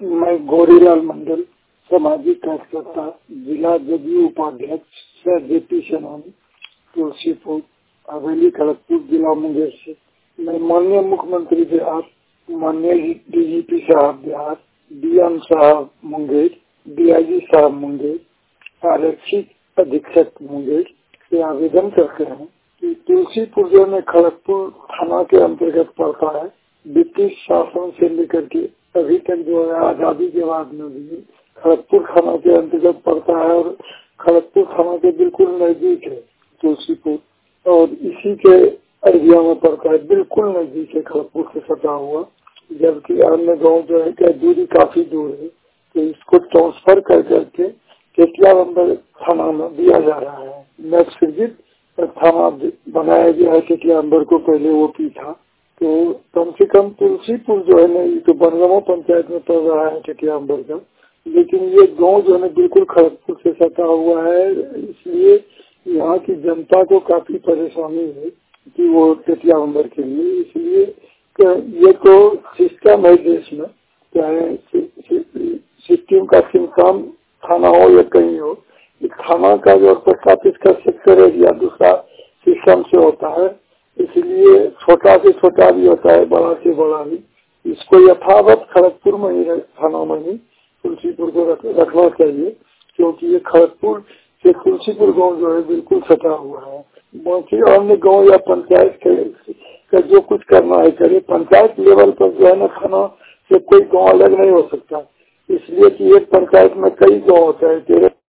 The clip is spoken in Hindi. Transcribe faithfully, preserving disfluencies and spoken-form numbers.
मैं गौरीलाल मंडल, सामाजिक कार्यकर्ता, जिला जदयू उपाध्यक्ष सर जेपी सेनानी, तुलसीपुर, हवेली, खड़गपुर जिला मुंगेर से। मैं माननीय मुख्यमंत्री बिहार, माननीय डीजीपी साहब बिहार, डीएम साहब मुंगेर, डीआईजी साहब मुंगेर, आरक्षित अधीक्षक मुंगेर से आवेदन करते हैं कि तुलसीपुर जो है खड़गपुर थाना के अंतर्गत पड़ता है। ब्रिटिश शासन से लेकर के अभी तक जो है आजादी के बाद में भी खड़गपुर थाना के अंतर्गत पड़ता है और खड़गपुर थाना के बिल्कुल नजदीक है तुलसीपुर, और इसी के एरिया में पड़ता है, बिल्कुल नजदीक है खड़गपुर से सटा हुआ। जबकि अन्य गाँव जो है क्या दूरी काफी दूर है, तो इसको ट्रांसफर कर करके केटिया नंबर थाना में दिया जा रहा है। नक्सलित थाना बनाया गया है केटिया नंबर को, पहले वो पी था। तो कम से कम तुलसीपुर जो है ना तो बनगांव पंचायत में पड़ रहा है केटिया नंबर का, लेकिन ये गांव जो है ना बिल्कुल खड़गपुर से सटा हुआ है। इसलिए यहाँ की जनता को काफी परेशानी है कि वो केटिया नंबर के लिए, इसलिए ये तो सिस्टम है देश में, चाहे सिस्टम का सिमकाम थाना हो या कहीं हो, थाना का जो प्रस्तापित का सेक्टर है या दूसरा सिस्टम से होता है, इसलिए छोटा से छोटा भी होता है, बड़ा से बड़ा भी। इसको यथावत खड़गपुर में ही थाना में ही तुलसीपुर को रख, रखना चाहिए, क्योंकि ये खड़गपुर से तुलसीपुर गांव जो है बिल्कुल सटा हुआ है। बाकी अन्य गांव या पंचायत का जो कुछ करना है करे, पंचायत लेवल पर जो है ना थाना से कोई गांव अलग नहीं हो सकता, इसलिए कि एक पंचायत में कई गांव होता है।